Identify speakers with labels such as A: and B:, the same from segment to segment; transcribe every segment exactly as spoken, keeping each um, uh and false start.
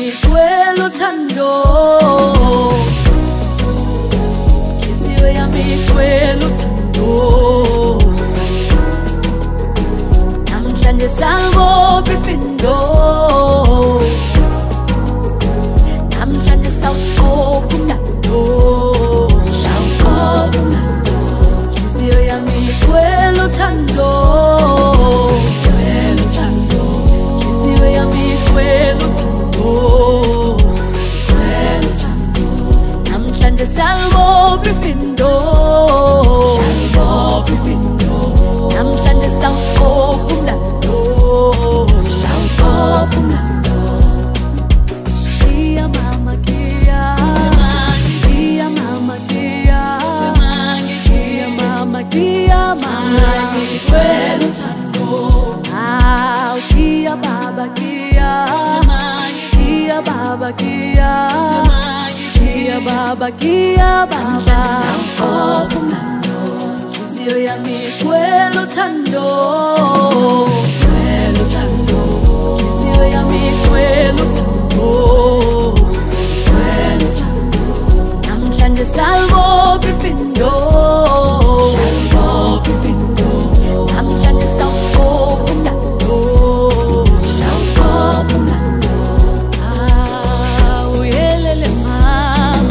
A: igcwele uthando, inhliziyo yami igcwele uthando. Namhlanje sawubopha ifindo, namhlanje sawubopha umlando, sawubopha umlando. Inhliziyo yami igcwele uthando, igcwele uthando. Inhliziyo yami igcwele uthando, igcwele uthando. Namhlanje sawubopha ifindo, sawubopha ifindo. Namhlanje sawubopha umlando, sawubopha umlando. Kia mama kia, kia mama kia, kia mama kia mama igcwele uthando. Ah, kia baba kia, kia baba kia, kia baba kia baba. Sawubopha umlando, inhliziyo yami igcwele uthando, igcwele uthando. Inhliziyo yami igcwele uthando, igcwele uthando. Namhlanje sawubopha ifindo, sawubopha ifindo. Namhlanje sawubopha umlando, sawubopha umlando. Ah, uyelele mama,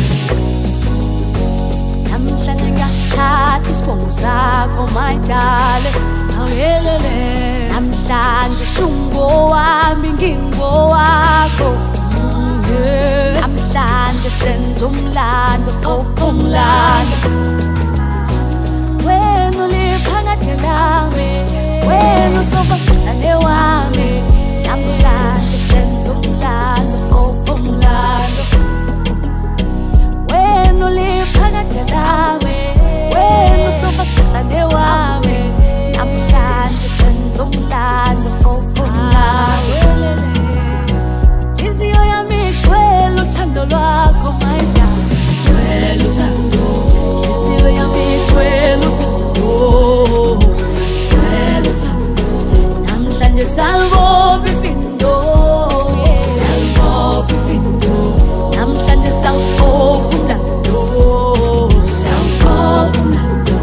A: namhlanje ngasithatha isibongo sakho my darling. Awuyelele, namhlanje usungowami ngingowakho. Mm, yeah. Namhlanje senza umlando, siqopha umlando. Wena uliphakade lami, wena usobasithandane wami. Namhlanje senza umlando, siqopha umlando. Wena uliphakade lami, wena usobasithandane wami. Namhlanje senza umlando, siqopha umlando. Inhliziyo yami igcwele uthando lwakho my darling, igcwele uthando. Inhliziyo yami igcwele uthando, igcwele uthando. Namhlanje sawubopha ifindo, sawubopha ifindo. Namhlanje sawubopha umlando, sawubopha umlando.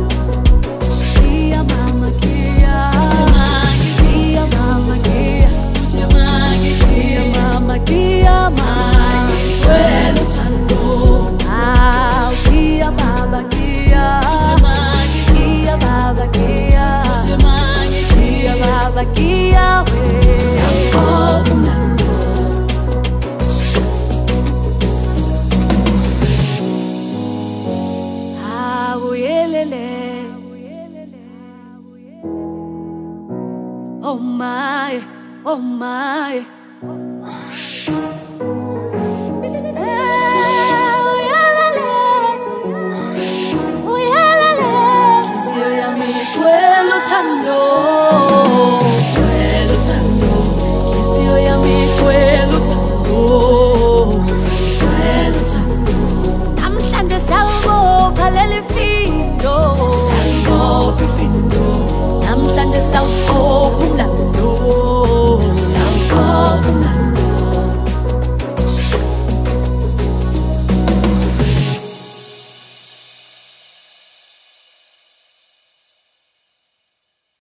A: Kia mama kia, kia mama kia, kia mama kia mama igcwele uthando. Ah, kia baba kia, kia baba kia, kia baba kia we. Sawubopha umlando. Ah, uyelele. Oh my, oh my. Inhliziyo yami igcwele uthando, igcwele uthando. Inhliziyo yami igcwele uthando, igcwele uthando. Namhlanje sawubopha leli findo, sawubopha ifindo. Namhlanje sawubopha umlando.